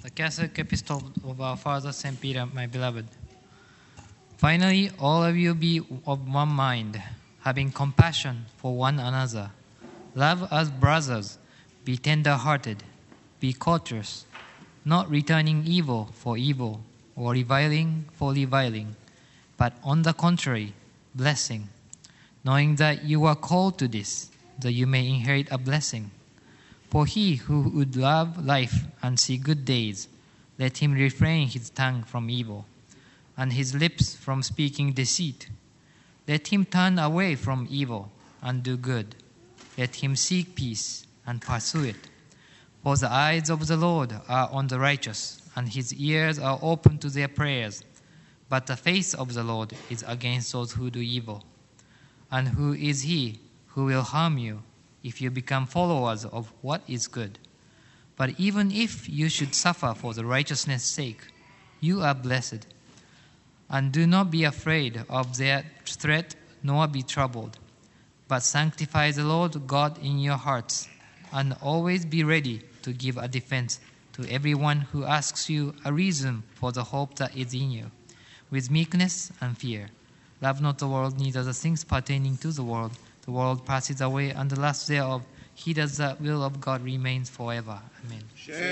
The Catholic Epistle of our Father St. Peter, my beloved. Finally, all of you be of one mind, having compassion for one another. Love as brothers, be tender-hearted, be courteous, not returning evil for evil, or reviling for reviling, but on the contrary, blessing, knowing that you are called to this, that you may inherit a blessing. For he who would love life and see good days, let him refrain his tongue from evil, and his lips from speaking deceit. Let him turn away from evil and do good. Let him seek peace and pursue it. For the eyes of the Lord are on the righteous, and his ears are open to their prayers. But the face of the Lord is against those who do evil. And who is he who will harm you if you become followers of what is good? But even if you should suffer for the righteousness' sake, you are blessed. And do not be afraid of their threat, nor be troubled. But sanctify the Lord God in your hearts, and always be ready to give a defense to everyone who asks you a reason for the hope that is in you, with meekness and fear. Love not the world, neither the things pertaining to the world. The world passes away, and the lust thereof. He does the will of God remains forever. Amen.